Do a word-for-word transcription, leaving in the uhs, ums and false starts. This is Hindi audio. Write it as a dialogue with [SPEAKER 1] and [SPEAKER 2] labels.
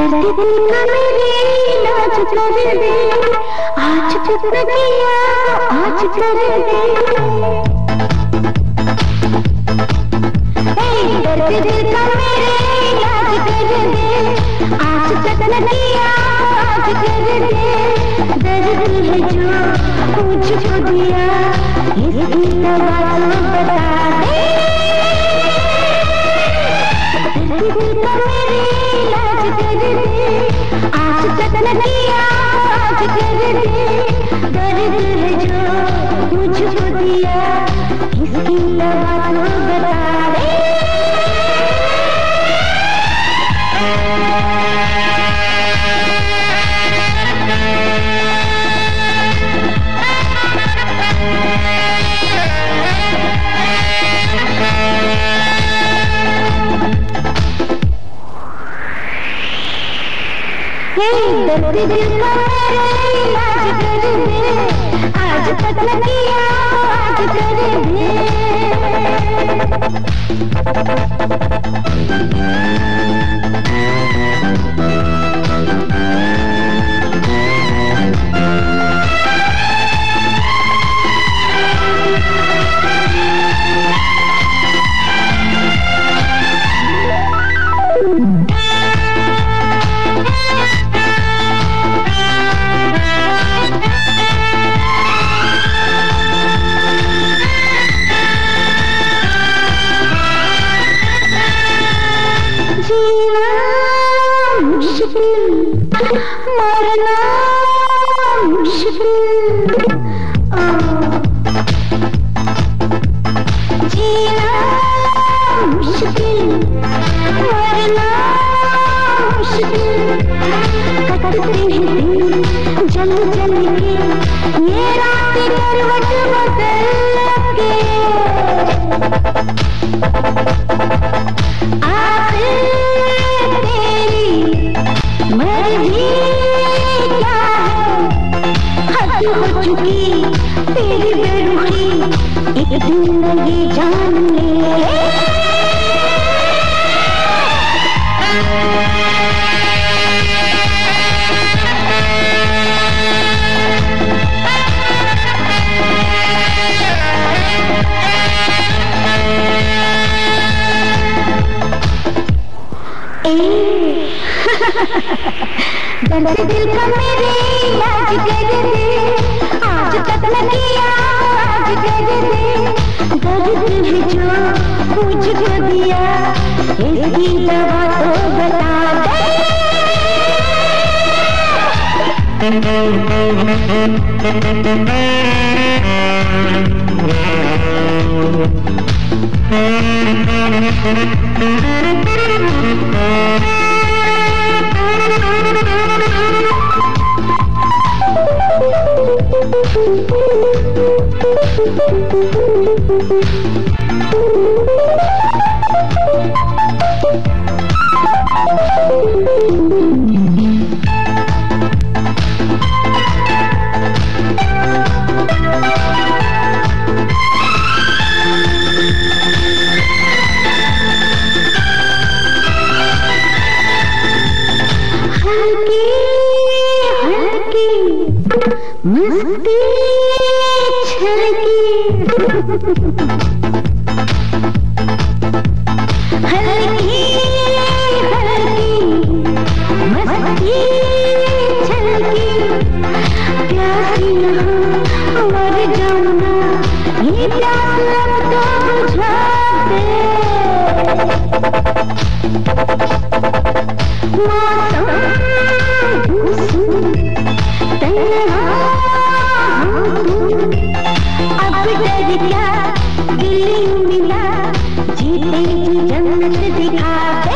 [SPEAKER 1] दर्द दिल का मेरे इलाज कर दे, आज तक न किया आज कर दे। दर्द दिल का मेरे इलाज कर दे, आज तक न किया आज कर दे। दर्द है जो मुझको दिया, इसकी दवा तो बता दे। दर्द दिल का मेरे इलाज कर दे, आज तक न किया आज कर दे। दर्द है जो मुझको दिया, इसकी दवा तो बता दे। दर्द दिल का मेरे इलाज कर दे, आज तक न किया आज कर दे। मरना मुश्किल, जीना मुश्किल, मरना मुश्किल। कटते हैं दिन जल जल के, ये रात करवट बदल के। आखिर तेरी मर्जी क्या है, हद हो चुकी तेरी बेरुखी, एक दिन ये जान ले। दर्द दिल का मेरे इलाज कर दे, आज तक न किया आज कर दे। दर्द है जो मुझको दिया, इसकी दवा तो बता मस्ती छलकी, हल्की हल्की मस्ती छलकी। प्यासी यहाँ मर जाऊँ ना, ये प्यास अब तो बुझा दे। मौसम अब डर क्या दिल मिला, जीते जी जन्नत दिखा।